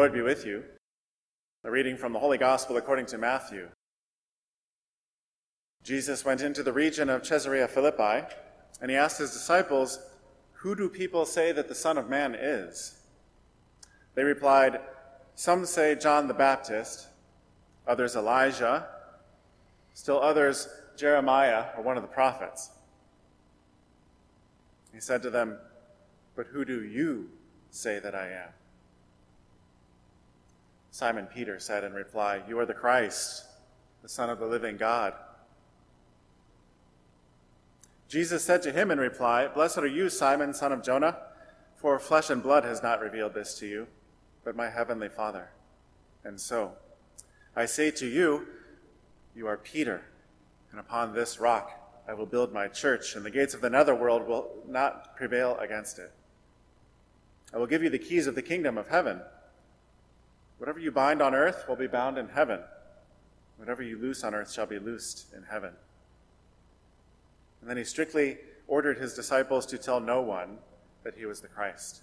Lord be with you. A reading from the Holy Gospel according to Matthew. Jesus went into the region of Caesarea Philippi, and he asked his disciples, "Who do people say that the Son of Man is?" They replied, "Some say John the Baptist, others Elijah, still others Jeremiah or one of the prophets." He said to them, "But who do you say that I am?" Simon Peter said in reply, "You are the Christ, the Son of the living God." Jesus said to him in reply, "Blessed are you, Simon, son of Jonah, for flesh and blood has not revealed this to you, but my heavenly Father. And so, I say to you, you are Peter, and upon this rock I will build my church, and the gates of the netherworld will not prevail against it. I will give you the keys of the kingdom of heaven. Whatever you bind on earth will be bound in heaven. Whatever you loose on earth shall be loosed in heaven." And then he strictly ordered his disciples to tell no one that he was the Christ.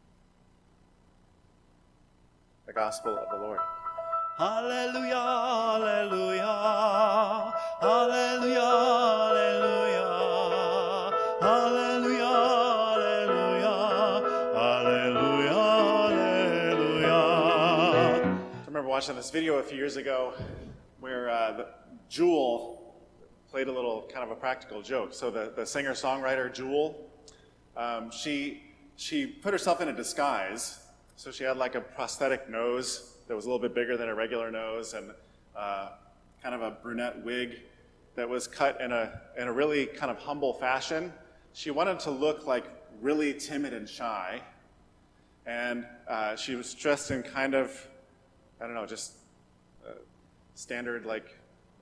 The Gospel of the Lord. Hallelujah, hallelujah, hallelujah, hallelujah, hallelujah, hallelujah, hallelujah, hallelujah. I remember watching this video a few years ago where Jewel played a little kind of a practical joke. So the singer-songwriter Jewel, she put herself in a disguise. So she had like a prosthetic nose that was a little bit bigger than a regular nose, and kind of a brunette wig that was cut in a really kind of humble fashion. She wanted to look like really timid and shy, and she was dressed in kind of, I don't know, just standard like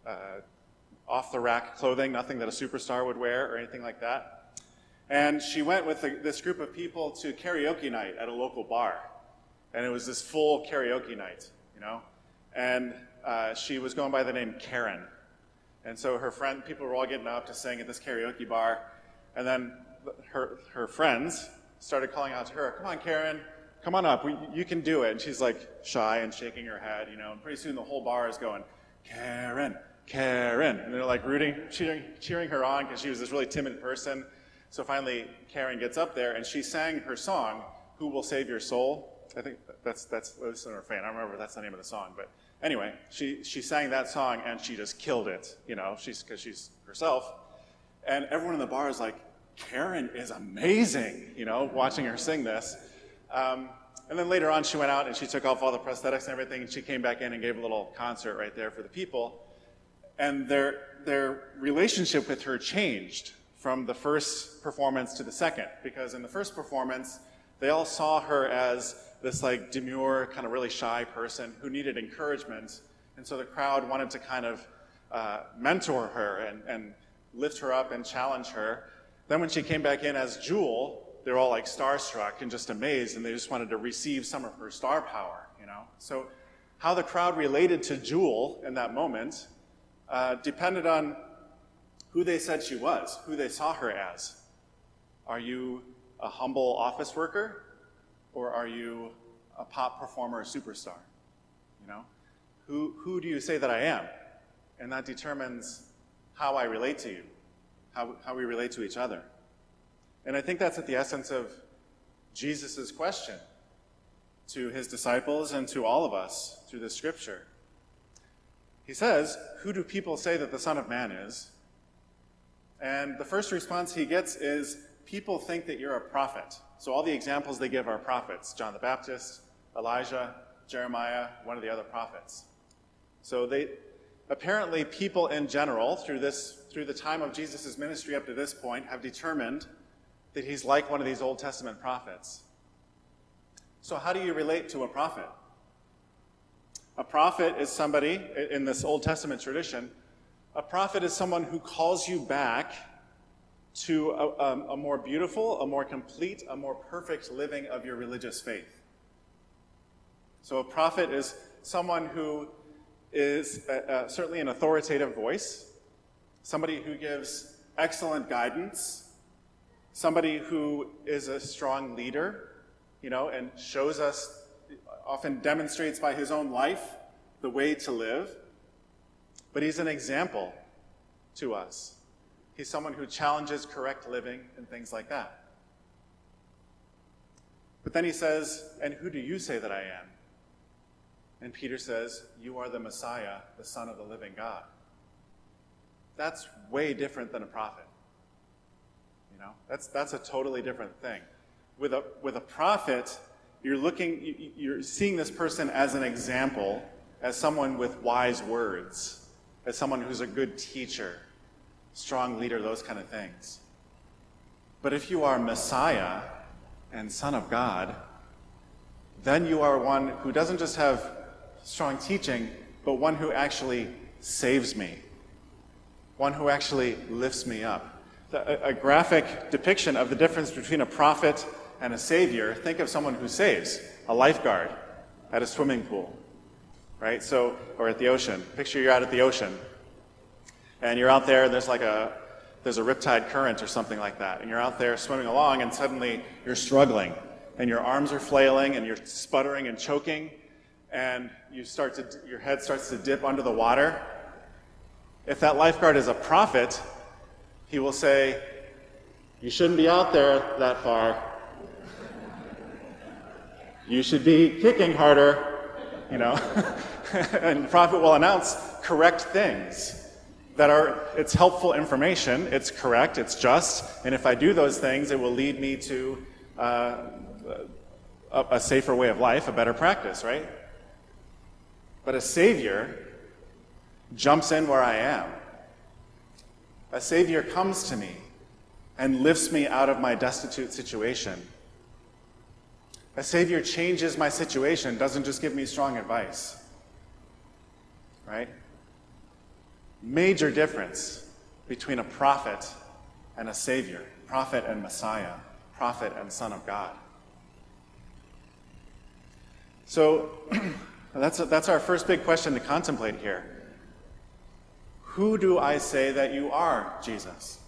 off-the-rack clothing, nothing that a superstar would wear or anything like that. And she went with this group of people to karaoke night at a local bar. And it was this full karaoke night, you know? And she was going by the name Karen. And so people were all getting up to sing at this karaoke bar. And then her friends started calling out to her, "Come on, Karen, come on up, you can do it." And she's like shy and shaking her head, you know? And pretty soon the whole bar is going, "Karen, Karen." And they're like cheering her on because she was this really timid person. So finally, Karen gets up there and she sang her song, "Who Will Save Your Soul?" I think that's Listen or Refrain. I don't remember if that's the name of the song, but anyway, she sang that song and she just killed it, you know, because she's herself. And everyone in the bar is like, "Karen is amazing," you know, watching her sing this. And then later on, she went out and she took off all the prosthetics and everything, and she came back in and gave a little concert right there for the people. And their relationship with her changed from the first performance to the second, because in the first performance, they all saw her as this like demure, kind of really shy person who needed encouragement. And so the crowd wanted to kind of mentor her and lift her up and challenge her. Then when she came back in as Jewel, they were all like starstruck and just amazed, and they just wanted to receive some of her star power, you know? So how the crowd related to Jewel in that moment depended on who they said she was, who they saw her as. Are you a humble office worker, or are you a pop performer, a superstar? You know, who do you say that I am? And that determines how I relate to you, how we relate to each other. And I think that's at the essence of Jesus' question to his disciples and to all of us through the scripture. He says, "Who do people say that the Son of Man is?" And the first response he gets is, "People think that you're a prophet." So all the examples they give are prophets: John the Baptist, Elijah, Jeremiah, one of the other prophets. So apparently people in general, through the time of Jesus' ministry up to this point, have determined that he's like one of these Old Testament prophets. So how do you relate to a prophet? A prophet is somebody, in this Old Testament tradition, a prophet is someone who calls you back to a more beautiful, a more complete, a more perfect living of your religious faith. So a prophet is someone who is certainly an authoritative voice, somebody who gives excellent guidance, somebody who is a strong leader, you know, and shows us often demonstrates by his own life the way to live, but he's an example to us. He's someone who challenges correct living and things like that. But then he says, and who do you say that I am? And Peter says, you are the Messiah, the Son of the living God. That's way different than a prophet. You know, that's a totally different thing. With a prophet, you're seeing this person as an example, as someone with wise words, as someone who's a good teacher, strong leader, those kind of things. But if you are Messiah and Son of God, then you are one who doesn't just have strong teaching, but one who actually saves me, one who actually lifts me up. A graphic depiction of the difference between a prophet and a savior. Think of someone who saves, a lifeguard at a swimming pool, right? So, or at the ocean. Picture you're out at the ocean, and you're out there, and there's a riptide current or something like that, and you're out there swimming along, and suddenly you're struggling, and your arms are flailing, and you're sputtering and choking, and your head starts to dip under the water. If that lifeguard is a prophet, he will say, you shouldn't be out there that far. You should be kicking harder, you know. And the prophet will announce correct things it's helpful information, it's correct, it's just, and if I do those things, it will lead me to a safer way of life, a better practice, right? But a savior jumps in where I am. A savior comes to me and lifts me out of my destitute situation. A savior changes my situation, doesn't just give me strong advice. Right? Major difference between a prophet and a savior, prophet and Messiah, prophet and Son of God. So that's our first big question to contemplate here. Who do I say that you are, Jesus?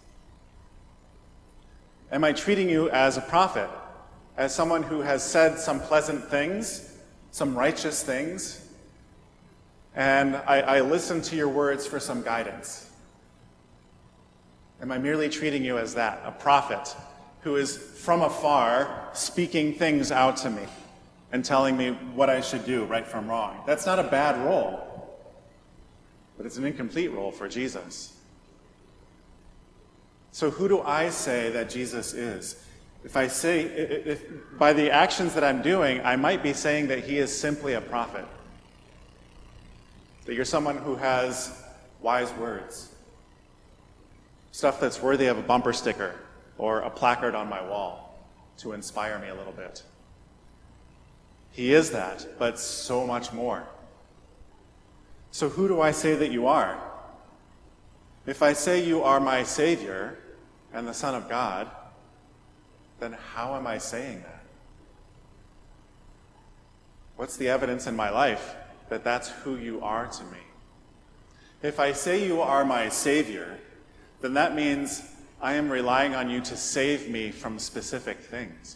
Am I treating you as a prophet, as someone who has said some pleasant things, some righteous things, and I listen to your words for some guidance? Am I merely treating you as that, a prophet who is from afar speaking things out to me and telling me what I should do, right from wrong? That's not a bad role, but it's an incomplete role for Jesus. So who do I say that Jesus is? If by the actions that I'm doing, I might be saying that he is simply a prophet. That you're someone who has wise words. Stuff that's worthy of a bumper sticker or a placard on my wall to inspire me a little bit. He is that, but so much more. So who do I say that you are? If I say you are my Savior and the Son of God, then how am I saying that? What's the evidence in my life that that's who you are to me? If I say you are my Savior, then that means I am relying on you to save me from specific things.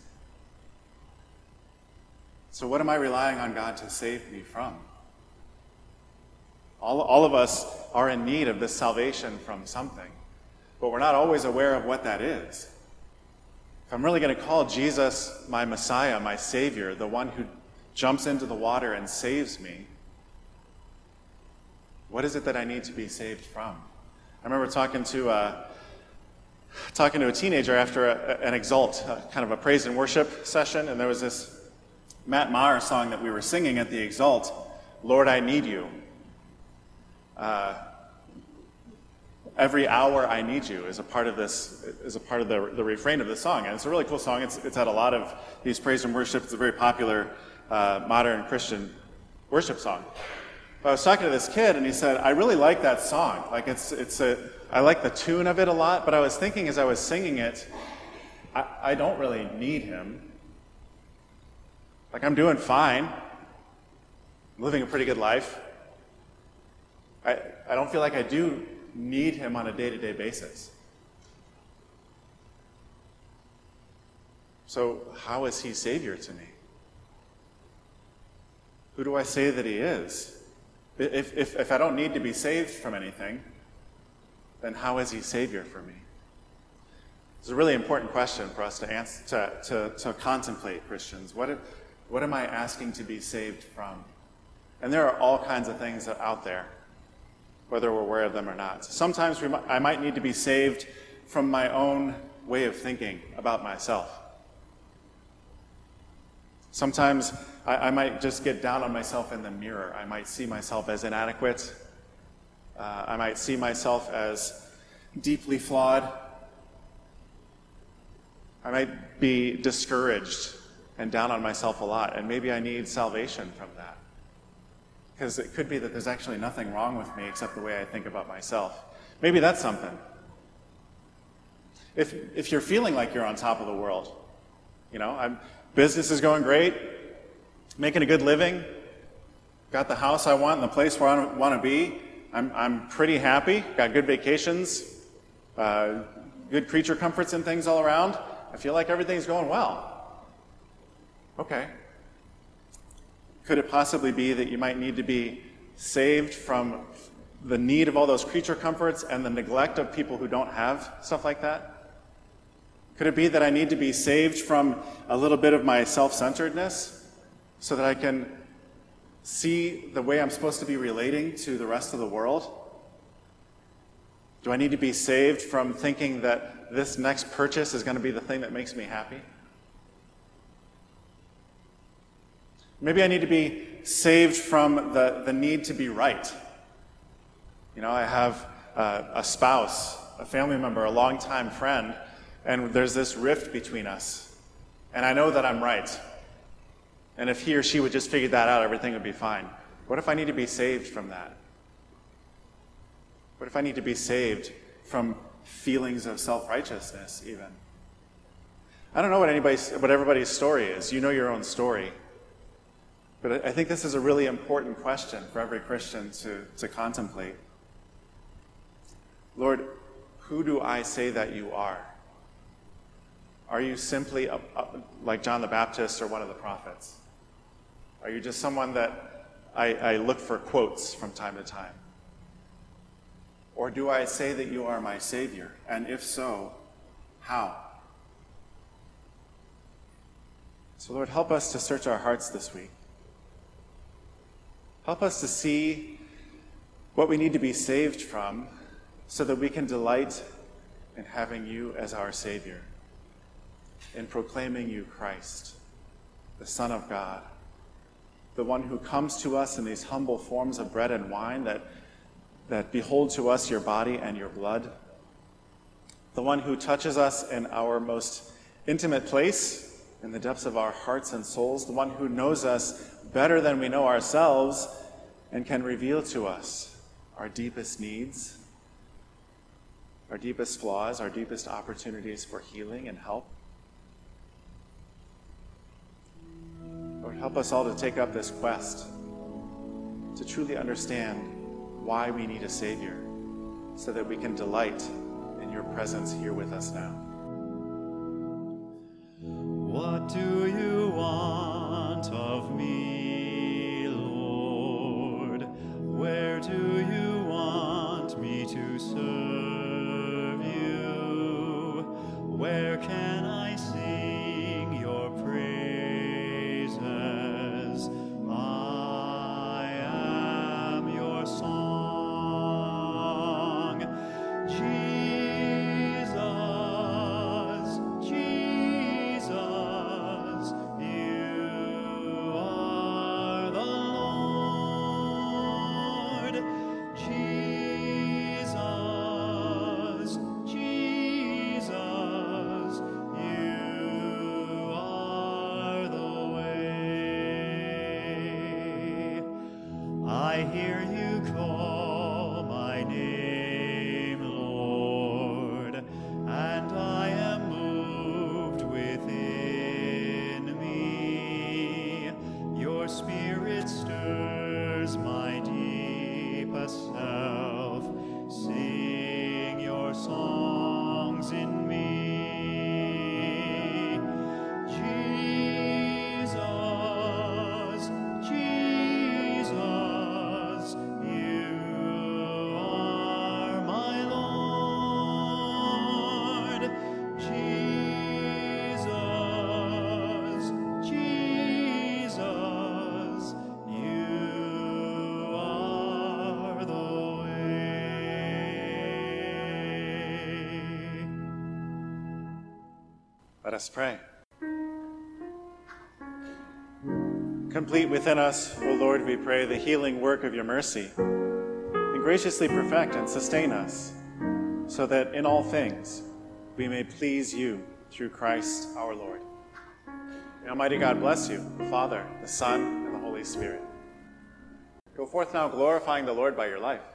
So what am I relying on God to save me from? All of us are in need of this salvation from something, but we're not always aware of what that is. If I'm really going to call Jesus my Messiah, my Savior, the one who jumps into the water and saves me, what is it that I need to be saved from? I remember talking to a teenager after an Exalt, kind of a praise and worship session, and there was this Matt Maher song that we were singing at the Exalt, Lord, I Need You. Every hour I need you is a part of the refrain of the song, and it's a really cool song. It's had a lot of these praise and worship. It's a very popular modern Christian worship song. But I was talking to this kid, and he said, I really like that song. Like I like the tune of it a lot, but I was thinking as I was singing it, I don't really need him. Like, I'm doing fine. I'm living a pretty good life. I don't feel like I do need him on a day-to-day basis. So how is he Savior to me? Who do I say that he is? If I don't need to be saved from anything, then how is he Savior for me? It's a really important question for us to answer, to contemplate, Christians. What am I asking to be saved from? And there are all kinds of things out there, whether we're aware of them or not. Sometimes I might need to be saved from my own way of thinking about myself. Sometimes I might just get down on myself in the mirror. I might see myself as inadequate. I might see myself as deeply flawed. I might be discouraged and down on myself a lot, and maybe I need salvation from that. Because it could be that there's actually nothing wrong with me except the way I think about myself. Maybe that's something. If you're feeling like you're on top of the world, business is going great, making a good living, got the house I want and the place where I want to be, I'm pretty happy, got good vacations, good creature comforts and things all around, I feel like everything's going well. Okay. Could it possibly be that you might need to be saved from the need of all those creature comforts and the neglect of people who don't have stuff like that? Could it be that I need to be saved from a little bit of my self-centeredness so that I can see the way I'm supposed to be relating to the rest of the world? Do I need to be saved from thinking that this next purchase is going to be the thing that makes me happy? Maybe I need to be saved from the need to be right. I have a spouse, a family member, a longtime friend, and there's this rift between us. And I know that I'm right. And if he or she would just figure that out, everything would be fine. What if I need to be saved from that? What if I need to be saved from feelings of self-righteousness, even? I don't know what everybody's story is. You know your own story. But I think this is a really important question for every Christian to contemplate. Lord, who do I say that you are? Are you simply like John the Baptist or one of the prophets? Are you just someone that I look for quotes from time to time? Or do I say that you are my Savior? And if so, how? So Lord, help us to search our hearts this week. Help us to see what we need to be saved from so that we can delight in having you as our Savior, in proclaiming you Christ, the Son of God, the one who comes to us in these humble forms of bread and wine that behold to us your body and your blood, the one who touches us in our most intimate place, in the depths of our hearts and souls, the one who knows us better than we know ourselves and can reveal to us our deepest needs, our deepest flaws, our deepest opportunities for healing and help. Lord, help us all to take up this quest to truly understand why we need a Savior so that we can delight in your presence here with us now. What do you want of me, Lord? Where do you want me to serve you? Where can I sing your praises? I am your song. Jesus, Jesus, you are the Lord. Jesus, Jesus, you are the way. I hear you call my name, Lord, and I am moved within me. Your Spirit stirs my deepest self. Sing your songs in me. Jesus, Jesus, Let us pray. Complete within us, O Lord, we pray, the healing work of your mercy, and graciously perfect and sustain us, so that in all things we may please you through Christ our Lord. May Almighty God bless you, the Father, the Son, and the Holy Spirit. Go forth now glorifying the Lord by your life.